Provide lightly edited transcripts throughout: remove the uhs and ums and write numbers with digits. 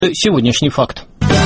Сегодняшний факт.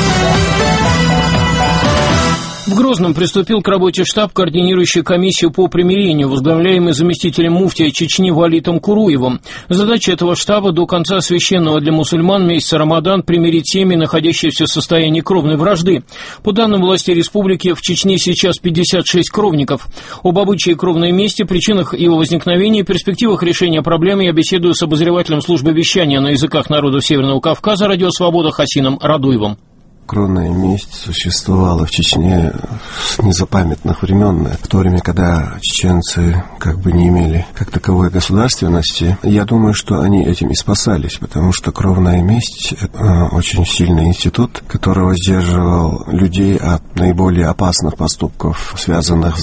В Грозном приступил к работе штаб, координирующий комиссию по примирению, возглавляемый заместителем муфтия Чечни Валитом Куруевым. Задача этого штаба до конца священного для мусульман месяца Рамадан примирить семьи, находящиеся в состоянии кровной вражды. По данным властей республики, в Чечне сейчас 56 кровников. Об обычае кровной мести, причинах его возникновения и перспективах решения проблемы я беседую с обозревателем службы вещания на языках народов Северного Кавказа «Радио Свобода» Хасином Радуевым. Кровная месть существовала в Чечне с незапамятных времен, в то время, когда чеченцы не имели как таковой государственности. Я думаю, что они этим и спасались, потому что кровная месть – очень сильный институт, который воздерживал людей от наиболее опасных поступков, связанных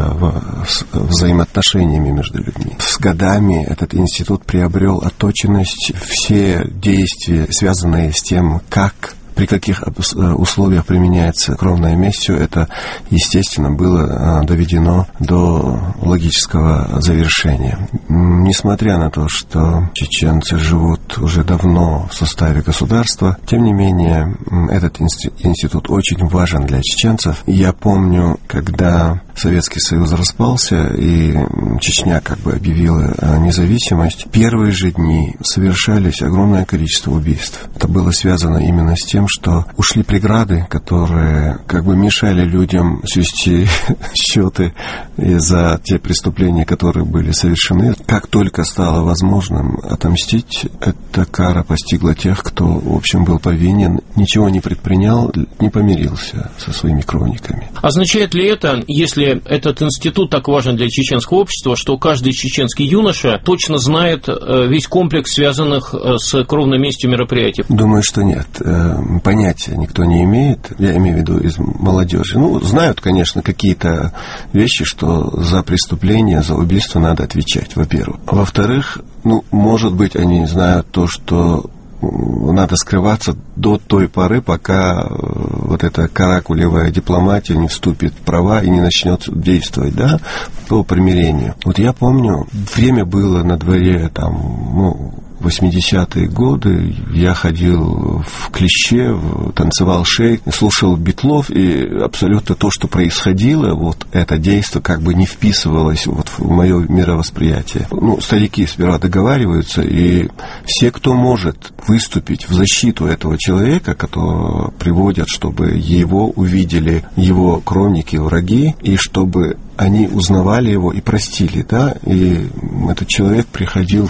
с взаимоотношениями между людьми. С годами этот институт приобрел отточенность. Все действия, связанные с тем, при каких условиях применяется кровная месть, все это, естественно, было доведено до логического завершения. Несмотря на то, что чеченцы живут уже давно в составе государства, тем не менее, этот институт очень важен для чеченцев. Я помню, когда Советский Союз распался и Чечня объявила независимость, первые же дни совершались огромное количество убийств. Это было связано именно с тем, что ушли преграды, которые мешали людям свести счеты за те преступления, которые были совершены. Как только стало возможным отомстить, эта кара постигла тех, кто, в общем, был повинен, ничего не предпринял, не помирился со своими кровниками. Означает ли это, если этот институт так важен для чеченского общества, что каждый чеченский юноша точно знает весь комплекс связанных с кровной местью мероприятий? Думаю, что нет. Понятия никто не имеет, я имею в виду из молодежи. Знают, конечно, какие-то вещи, что за преступление, за убийство надо отвечать, во-первых. Во-вторых, может быть, они знают то, что надо скрываться до той поры, пока эта каракулевая дипломатия не вступит в права и не начнет действовать, по примирению. Я помню, время было на дворе 80-е годы, я ходил в Клеще, танцевал шейк, слушал Битлов, и абсолютно то, что происходило, это действо не вписывалось в мое мировосприятие. Старики сперва договариваются, и все, кто может выступить в защиту этого человека, которого приводят, чтобы его увидели его кровники, враги, и чтобы они узнавали его и простили, и этот человек приходил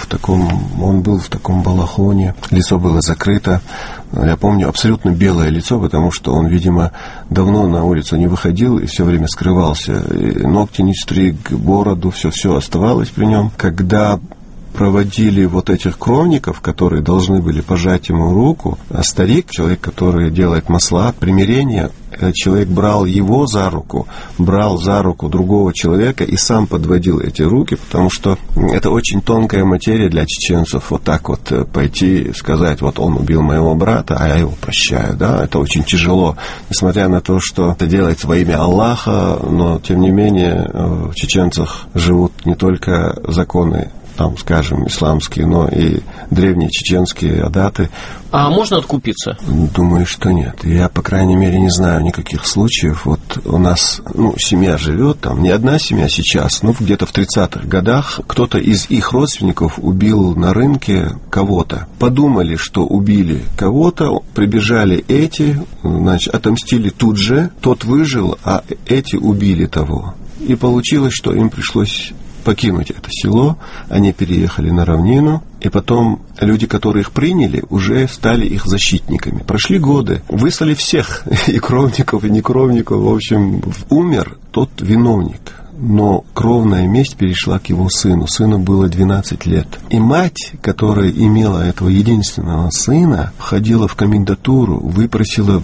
он был в таком балахоне, лицо было закрыто, я помню, абсолютно белое лицо, потому что он, видимо, давно на улицу не выходил и все время скрывался, и ногти не стриг, бороду, все оставалось при нем. Когда проводили этих кровников, которые должны были пожать ему руку, а старик, человек, который делает маслахат, примирение, человек брал его за руку, брал за руку другого человека и сам подводил эти руки, потому что это очень тонкая материя для чеченцев, пойти и сказать, он убил моего брата, а я его прощаю, это очень тяжело, несмотря на то, что это делается во имя Аллаха, но, тем не менее, в чеченцах живут не только законы, исламские, но и древние чеченские адаты. А можно откупиться? Думаю, что нет. Я, по крайней мере, не знаю никаких случаев. У нас, семья живет, не одна семья сейчас, где-то в 30-х годах кто-то из их родственников убил на рынке кого-то. Подумали, что убили кого-то, прибежали эти, отомстили тут же, тот выжил, а эти убили того. И получилось, что им пришлось покинуть это село, они переехали на равнину, и потом люди, которые их приняли, уже стали их защитниками. Прошли годы, выслали всех, и кровников, и некровников, в общем, умер тот виновник. Но кровная месть перешла к его сыну. Сыну было 12 лет. И мать, которая имела этого единственного сына, ходила в комендатуру, выпросила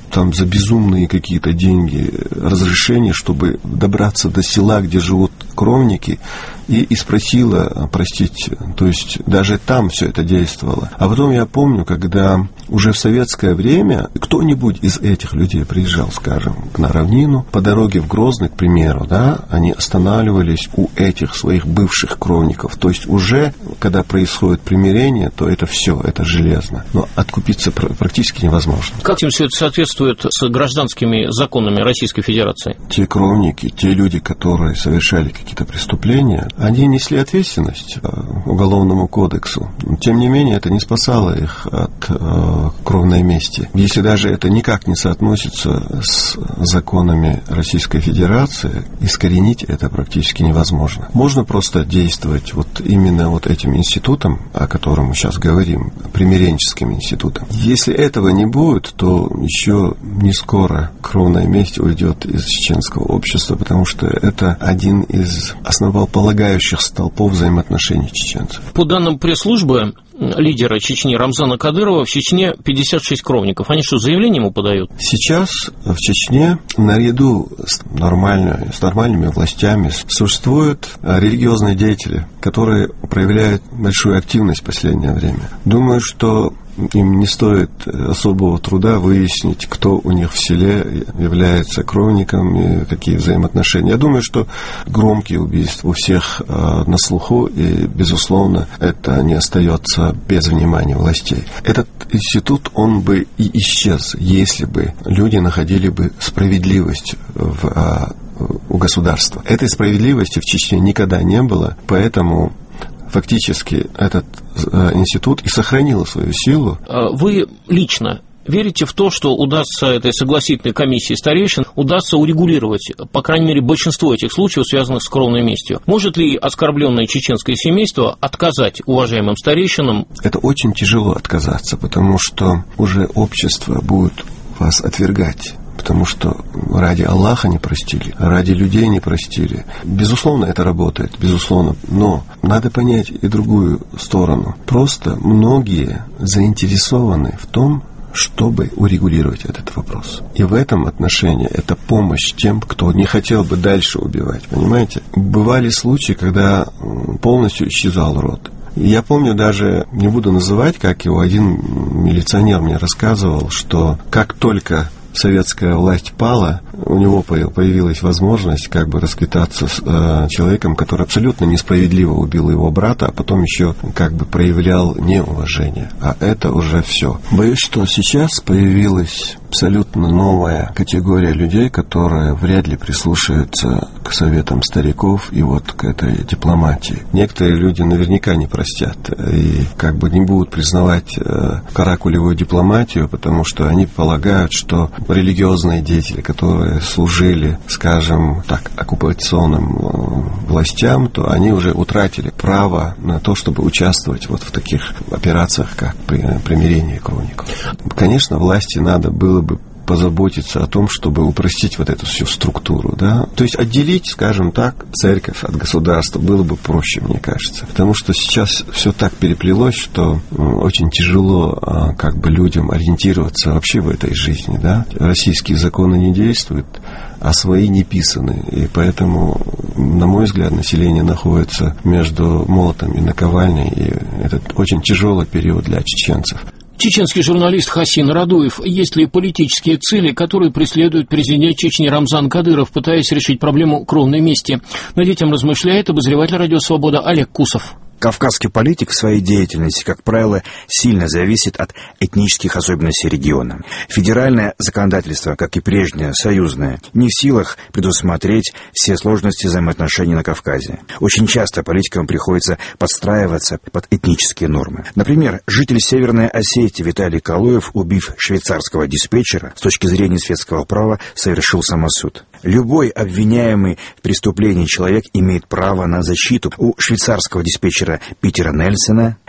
там за безумные какие-то деньги разрешение, чтобы добраться до села, где живут кровники, и спросила простить. То есть даже там все это действовало. А потом я помню, когда уже в советское время кто-нибудь из этих людей приезжал, скажем, на равнину, по дороге в Грозный, к примеру, да, они останавливались у этих своих бывших кровников. То есть уже, когда происходит примирение, то это все, это железно. Но откупиться практически невозможно. Как все это соответствует с гражданскими законами Российской Федерации? Те кровники, те люди, которые совершали какие-то преступления, они несли ответственность Уголовному кодексу. Тем не менее, это не спасало их от кровной мести. Если даже это никак не соотносится с законами Российской Федерации, искоренить это практически невозможно. Можно просто действовать вот именно вот этим институтом, о котором мы сейчас говорим, примиренческим институтом. Если этого не будет, то еще не скоро кровная месть уйдет из чеченского общества, потому что это один из основополагающих столпов взаимоотношений чеченцев. По данным пресс-службы лидера Чечни Рамзана Кадырова, в Чечне 56 кровников. Они что, заявление ему подают? Сейчас в Чечне наряду с нормальными властями существуют религиозные деятели, которые проявляют большую активность в последнее время. Думаю, что им не стоит особого труда выяснить, кто у них в селе является кровником и какие взаимоотношения. Я думаю, что громкие убийства у всех на слуху, и, безусловно, это не остается без внимания властей. Этот институт, он бы и исчез, если бы люди находили бы справедливость у государства. Этой справедливости в Чечне никогда не было, поэтому фактически этот институт и сохранил свою силу. Вы лично верите в то, что удастся этой согласительной комиссии старейшин удастся урегулировать, по крайней мере, большинство этих случаев, связанных с кровной местью? Может ли оскорбленное чеченское семейство отказать уважаемым старейшинам? Это очень тяжело отказаться, потому что уже общество будет вас отвергать. Потому что ради Аллаха не простили, ради людей не простили. Безусловно, это работает, безусловно. Но надо понять и другую сторону. Просто многие заинтересованы в том, чтобы урегулировать этот вопрос. И в этом отношении это помощь тем, кто не хотел бы дальше убивать. Понимаете? Бывали случаи, когда полностью исчезал род. Я помню даже, не буду называть, как его один милиционер мне рассказывал, что как только советская власть пала, у него появилась возможность как бы расквитаться с человеком, который абсолютно несправедливо убил его брата, а потом еще как бы проявлял неуважение. А это уже все. Боюсь, что сейчас появилась абсолютно новая категория людей, которые вряд ли прислушаются к советам стариков и вот к этой дипломатии. Некоторые люди наверняка не простят и как бы не будут признавать каракулевую дипломатию, потому что они полагают, что религиозные деятели, которые служили, скажем так, оккупационным властям, то они уже утратили право на то, чтобы участвовать вот в таких операциях, как примирение кровников. Конечно, власти надо было бы позаботиться о том, чтобы упростить вот эту всю структуру, да. То есть отделить, скажем так, церковь от государства было бы проще, мне кажется. Потому что сейчас все так переплелось, что очень тяжело как бы людям ориентироваться вообще в этой жизни, да. Российские законы не действуют, а свои не писаны. И поэтому, на мой взгляд, население находится между молотом и наковальней, и это очень тяжелый период для чеченцев. Чеченский журналист Хасин Радуев. Есть ли политические цели, которые преследует президент Чечни Рамзан Кадыров, пытаясь решить проблему кровной мести? Над этим размышляет обозреватель «Радио Свобода» Олег Кусов. Кавказский политик в своей деятельности, как правило, сильно зависит от этнических особенностей региона. Федеральное законодательство, как и прежнее союзное, не в силах предусмотреть все сложности взаимоотношений на Кавказе. Очень часто политикам приходится подстраиваться под этнические нормы. Например, житель Северной Осетии Виталий Калуев, убив швейцарского диспетчера, с точки зрения светского права совершил самосуд. Любой обвиняемый в преступлении человек имеет право на защиту. У швейцарского диспетчера Питера Нельсона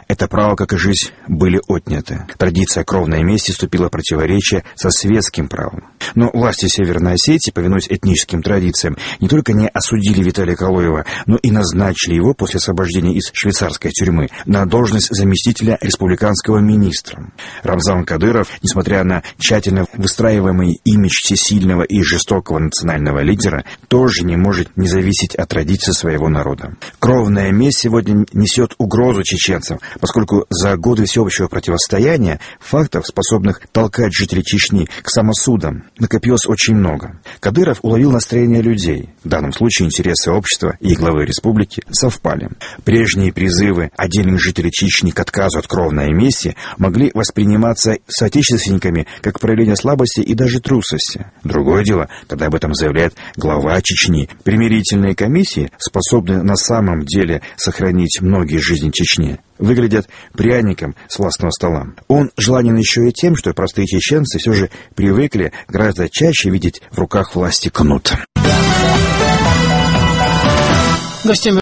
это право, как и жизнь, были отняты. Традиция кровной мести вступила в противоречие со светским правом. Но власти Северной Осетии, повинуясь этническим традициям, не только не осудили Виталия Калоева, но и назначили его после освобождения из швейцарской тюрьмы на должность заместителя республиканского министра. Рамзан Кадыров, несмотря на тщательно выстраиваемый имидж всесильного и жестокого национального лидера, тоже не может не зависеть от традиций своего народа. Кровная месть сегодня несет угрозу чеченцам, поскольку за годы всеобщего противостояния фактов, способных толкать жителей Чечни к самосудам, накопилось очень много. Кадыров уловил настроение людей. В данном случае интересы общества и главы республики совпали. Прежние призывы отдельных жителей Чечни к отказу от кровной мести могли восприниматься соотечественниками как проявление слабости и даже трусости. Другое дело, когда об этом заявляет глава Чечни. Примирительные комиссии, способные на самом деле сохранить многие жизни Чечни, выглядят пряником с властного стола. Он желанен еще и тем, что простые чеченцы все же привыкли гораздо чаще видеть в руках власти кнут. Гостями